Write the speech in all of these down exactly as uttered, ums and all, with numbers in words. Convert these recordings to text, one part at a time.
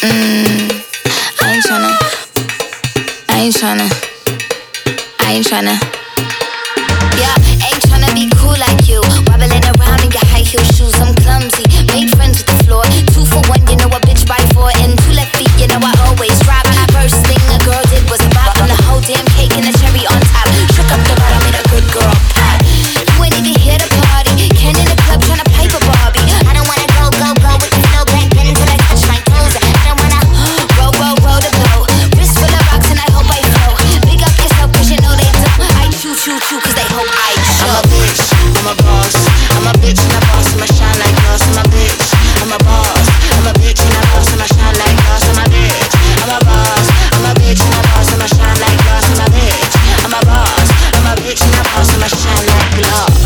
Mm, I ain't tryna, I ain't tryna, I ain't tryna. Yeah, ain't tryna be cool like you. Wobbling around in your high heel shoes, I'm clumsy. Made friends with the floor. Two for one, you know a bitch by four. And two left feet, you know I always rock. First thing a girl did was bop on the whole damn cake and the cherry on top. Shook up the bottom, made a good girl pop. You ain't even here to party. Ken in the club tryna pipe a Barbie. I don't wanna go, go, go with the flow back then until I touch my toes. I don't wanna roll, roll, roll the boat. Wrist full of rocks and I hope I flow. Big up yourself cause you know they don't. I choo, choo, choo cause they hope I show. I'm a bitch, I'm a boss. I'm a bitch and a boss, I'ma shine like glass. I'm a bitch, I'm a boss. I'm a bitch and a boss, I'ma shine like glass. I'm a bitch, I'm a boss. I'm a bitch and a boss, I'ma shine like glass. I'm a bitch, I'm a boss. I'm a bitch and a boss, I'ma shine like glass.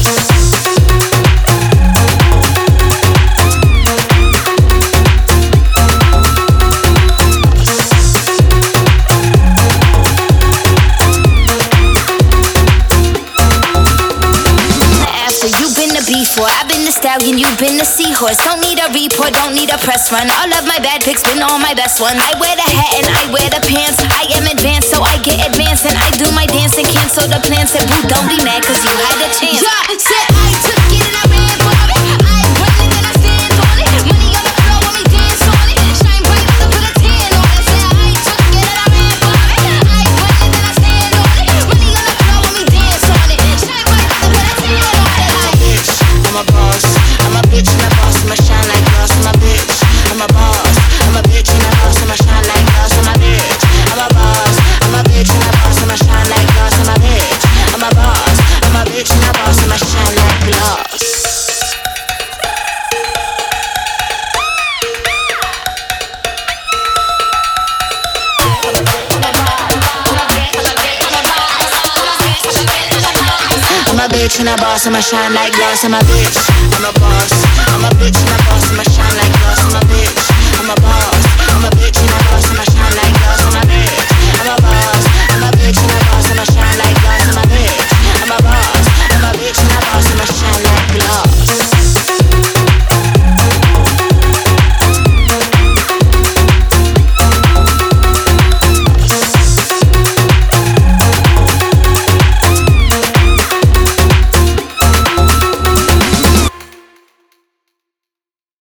Before I've been the stallion, you've been the seahorse. Don't need a report, don't need a press run. All of my bad pics been all my best ones. I wear the hat and I wear the pants. I am advanced, so I get advanced. And I do my dance and cancel the plans. Said, boo, don't be mad, cause you had a chance. Yeah, said I took it and I ran for it. I run it and I stand on it. Money on the floor when we dance on it. Shine bright, to put a tan on it. Said I took it and I ran for it. I run it and I stand on it. Money on the floor when we dance on it. Shine bright, to put a tan on it. I'm a boss, I'm a bitch and a boss, I'ma shine like glass. I'm a bitch, I'm a boss, I'm a bitch and a boss, I'ma shine like glass. I'm a bitch, I'm a boss, I'm a bitch and a boss, I'ma shine like glass. I'm a bitch, I'm a boss, I'm a bitch and a boss, I'ma shine like glass. I'm a bitch and a boss, I'ma shine like glass. I'm a bitch, I'm a boss. I'm a bitch and a boss, I'ma shine like glass. I'm a bitch, I'm a boss. I'm a bitch and a boss.